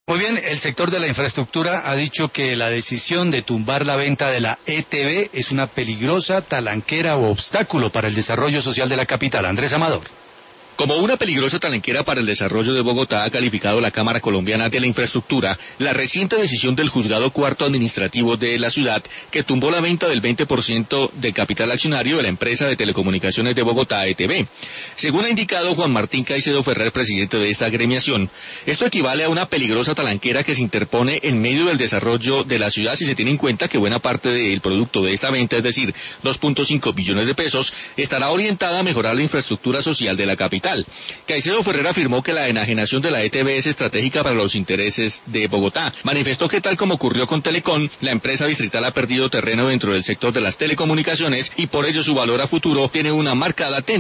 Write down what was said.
Muy bien, el sector de la infraestructura ha dicho que la decisión de tumbar la venta de la ETB es una peligrosa talanquera o obstáculo para el desarrollo social de la capital. Andrés Amador. Como una peligrosa talanquera para el desarrollo de Bogotá ha calificado la Cámara Colombiana de la Infraestructura la reciente decisión del Juzgado Cuarto Administrativo de la ciudad que tumbó la venta del 20% del capital accionario de la empresa de telecomunicaciones de Bogotá, ETB. Según ha indicado Juan Martín Caicedo Ferrer, presidente de esta agremiación, esto equivale a una peligrosa talanquera que se interpone en medio del desarrollo de la ciudad si se tiene en cuenta que buena parte del producto de esta venta, es decir, 2.5 billones de pesos, estará orientada a mejorar la infraestructura social de la capital. Caicedo Ferrer afirmó que la enajenación de la ETB es estratégica para los intereses de Bogotá. Manifestó que tal como ocurrió con Telecom, la empresa distrital ha perdido terreno dentro del sector de las telecomunicaciones y por ello su valor a futuro tiene una marcada tendencia